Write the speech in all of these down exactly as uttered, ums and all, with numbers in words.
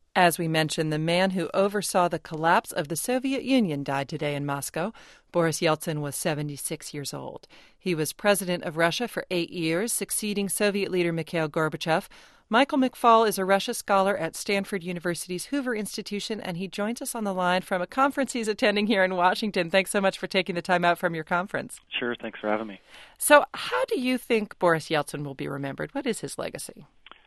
As we mentioned, the man who oversaw the collapse of the Soviet Union died today in Moscow. Boris Yeltsin was seventy-six years old. He was president of Russia for eight years, succeeding Soviet leader Mikhail Gorbachev. Michael McFaul is a Russia scholar at Stanford University's Hoover Institution, and he joins us on the line from a conference he's attending here in Washington. Thanks so much for taking the time out from your conference. Sure, thanks for having me. So how do you think Boris Yeltsin will be remembered? What is his legacy?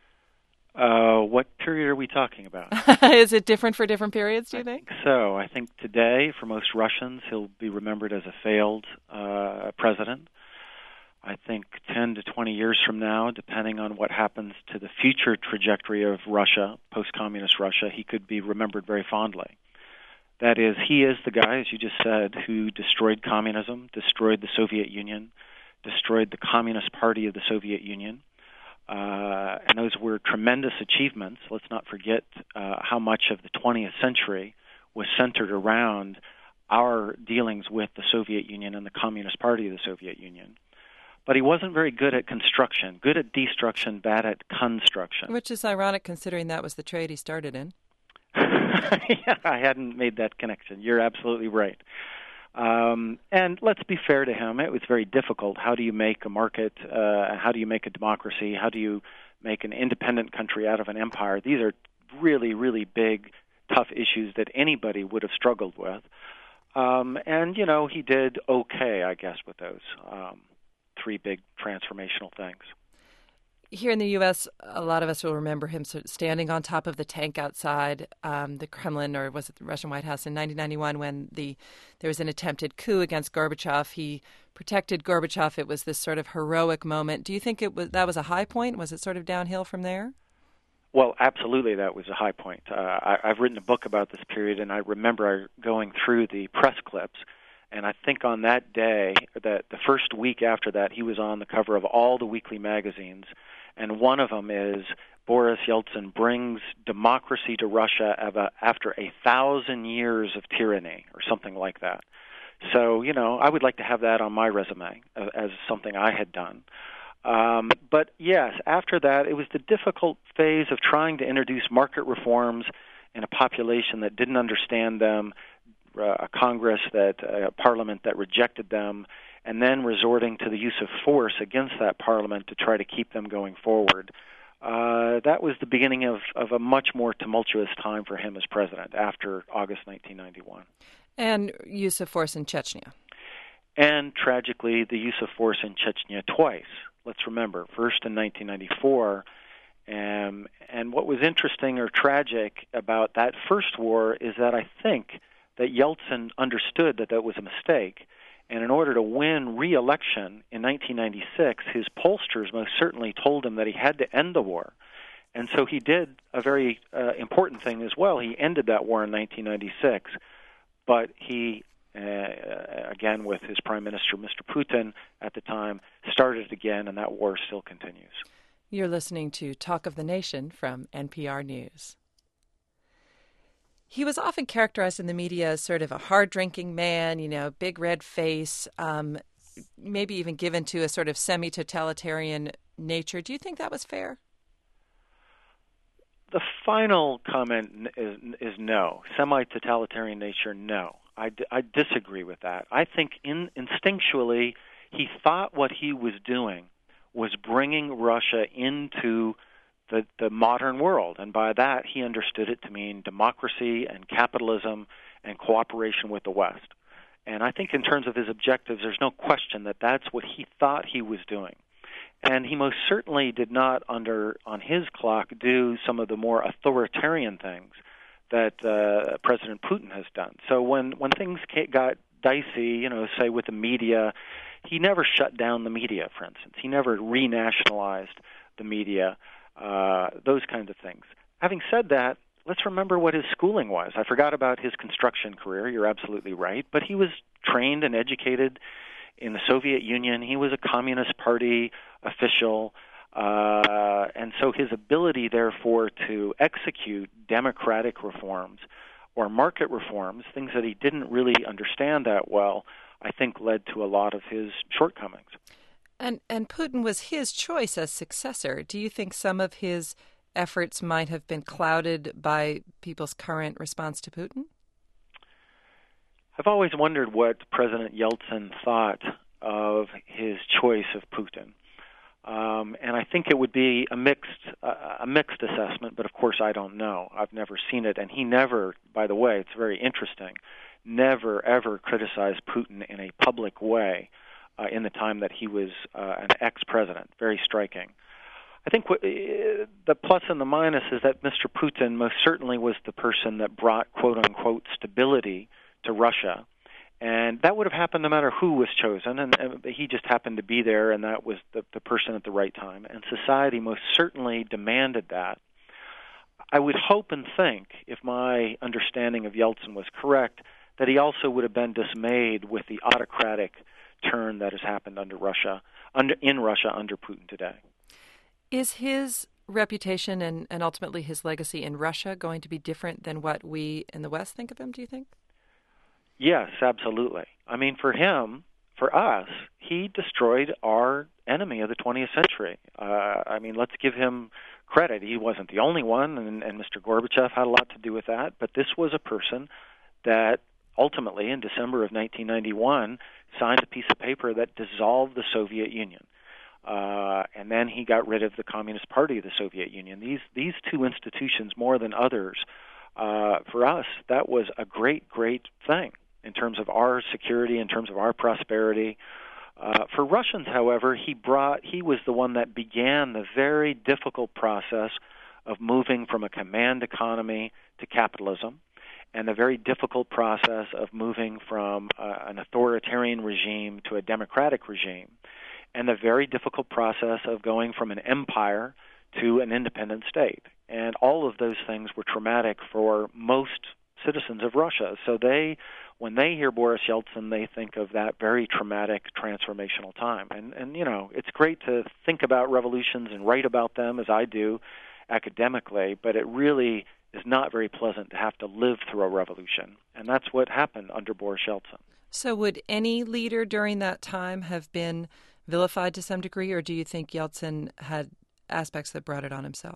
Uh, what period are we talking about? Is it different for different periods, do you I think? think so. I think today, for most Russians, he'll be remembered as a failed uh, president. I think ten to twenty years from now, depending on what happens to the future trajectory of Russia, post-communist Russia, he could be remembered very fondly. That is, he is the guy, as you just said, who destroyed communism, destroyed the Soviet Union, destroyed the Communist Party of the Soviet Union. Uh, and those were tremendous achievements. Let's not forget uh, how much of the twentieth century was centered around our dealings with the Soviet Union and the Communist Party of the Soviet Union. But he wasn't very good at construction, good at destruction, bad at construction. Which is ironic considering that was the trade he started in. Yeah, I hadn't made that connection. You're absolutely right. Um, and let's be fair to him, it was very difficult. How do you make a market? Uh, how do you make a democracy? How do you make an independent country out of an empire? These are really, really big, tough issues that anybody would have struggled with. Um, and, you know, he did okay, I guess, with those um, three big transformational things. Here in the U S, a lot of us will remember him sort of standing on top of the tank outside um, the Kremlin, or was it the Russian White House, in nineteen ninety-one when the there was an attempted coup against Gorbachev. He protected Gorbachev. It was this sort of heroic moment. Do you think it was that was a high point? Was it sort of downhill from there? Well, absolutely, that was a high point. Uh, I, I've written a book about this period, and I remember going through the press clips. And I think on that day, that the first week after that, he was on the cover of all the weekly magazines. And one of them is Boris Yeltsin brings democracy to Russia after a thousand years of tyranny, or something like that. So, you know, I would like to have that on my resume as something I had done. Um, but yes, after that, it was the difficult phase of trying to introduce market reforms in a population that didn't understand them, a Congress, that a parliament that rejected them, and then resorting to the use of force against that parliament to try to keep them going forward. Uh, that was the beginning of, of a much more tumultuous time for him as president after August nineteen ninety-one. And use of force in Chechnya. And tragically, the use of force in Chechnya twice. Let's remember, first in nineteen ninety-four. Um, and what was interesting or tragic about that first war is that I think that Yeltsin understood that that was a mistake. And in order to win re-election in nineteen ninety-six, his pollsters most certainly told him that he had to end the war. And so he did a very uh, important thing as well. He ended that war in nineteen ninety-six, but he, uh, again with his prime minister, Mister Putin, at the time, started it again, and that war still continues. You're listening to Talk of the Nation from N P R News. He was often characterized in the media as sort of a hard-drinking man, you know, big red face, um, maybe even given to a sort of semi-totalitarian nature. Do you think that was fair? The final comment is, is no. Semi-totalitarian nature, no. I, d- I disagree with that. I think in, instinctually he thought what he was doing was bringing Russia into The, the modern world, and by that he understood it to mean democracy and capitalism and cooperation with the West. And I think in terms of his objectives, there's no question that that's what he thought he was doing. And he most certainly did not, under on his clock, do some of the more authoritarian things that uh, President Putin has done. So when, when things got dicey, you know, say with the media, he never shut down the media, for instance. He never renationalized the media. Uh, those kinds of things. Having said that, let's remember what his schooling was. I forgot about his construction career. You're absolutely right. But he was trained and educated in the Soviet Union. He was a Communist Party official. Uh, and so his ability, therefore, to execute democratic reforms or market reforms, things that he didn't really understand that well, I think led to a lot of his shortcomings. And and Putin was his choice as successor. Do you think some of his efforts might have been clouded by people's current response to Putin? I've always wondered what President Yeltsin thought of his choice of Putin. Um, and I think it would be a mixed uh, a mixed assessment, but of course I don't know. I've never seen it, and he never, by the way, it's very interesting, never ever criticized Putin in a public way uh, in the time that he was uh, an ex-president. Very striking. I think what, uh, the plus and the minus is that Mister Putin most certainly was the person that brought quote-unquote stability to Russia. And that would have happened no matter who was chosen, and, and he just happened to be there, and that was the, the person at the right time. And society most certainly demanded that. I would hope and think, if my understanding of Yeltsin was correct, that he also would have been dismayed with the autocratic turn that has happened under Russia, under, in Russia under Putin today. Is his reputation and, and ultimately his legacy in Russia going to be different than what we in the West think of him, do you think? Yes, absolutely. I mean, for him, for us, he destroyed our enemy of the twentieth century. Uh, I mean, let's give him credit. He wasn't the only one, and, and Mister Gorbachev had a lot to do with that, but this was a person that ultimately, in December of nineteen ninety-one, signed a piece of paper that dissolved the Soviet Union. Uh, and then he got rid of the Communist Party of the Soviet Union. These, these two institutions, more than others, uh, for us, that was a great, great thing in terms of our security, in terms of our prosperity. Uh, for Russians, however, he brought he was the one that began the very difficult process of moving from a command economy to capitalism, and the very difficult process of moving from uh, an authoritarian regime to a democratic regime, and the very difficult process of going from an empire to an independent state. And all of those things were traumatic for most citizens of Russia. So they, when they hear Boris Yeltsin, they think of that very traumatic transformational time. And, and you know, it's great to think about revolutions and write about them, as I do, academically, but it really is not very pleasant to have to live through a revolution. And that's what happened under Boris Yeltsin. So would any leader during that time have been vilified to some degree, or do you think Yeltsin had aspects that brought it on himself?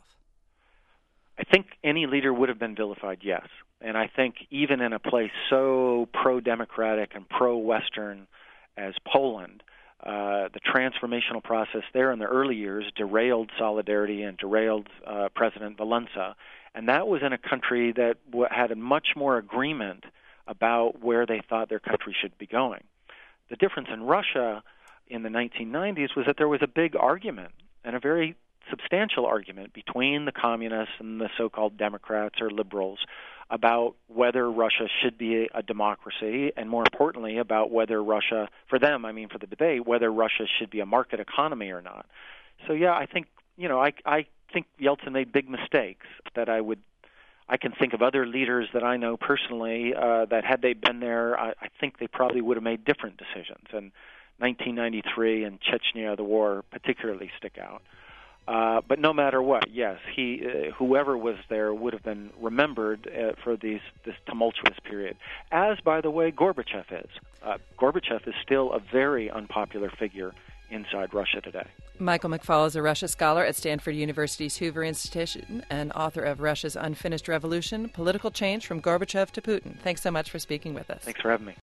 I think any leader would have been vilified, yes. And I think even in a place so pro-democratic and pro-Western as Poland, uh, the transformational process there in the early years derailed Solidarity and derailed uh, President Walesa. And that was in a country that w- had a much more agreement about where they thought their country should be going. The difference in Russia in the nineteen nineties was that there was a big argument, and a very substantial argument between the communists and the so-called Democrats or liberals about whether Russia should be a democracy, and more importantly, about whether Russia, for them, I mean for the debate, whether Russia should be a market economy or not. So yeah, I think, you know, I, I think Yeltsin made big mistakes that I would, I can think of other leaders that I know personally uh, that had they been there, I, I think they probably would have made different decisions. And nineteen ninety-three and Chechnya, the war, particularly stick out. Uh, but no matter what, yes, he, uh, whoever was there would have been remembered uh, for these, this tumultuous period. As, by the way, Gorbachev is. Uh, Gorbachev is still a very unpopular figure inside Russia today. Michael McFaul is a Russia scholar at Stanford University's Hoover Institution and author of Russia's Unfinished Revolution, Political Change from Gorbachev to Putin. Thanks so much for speaking with us. Thanks for having me.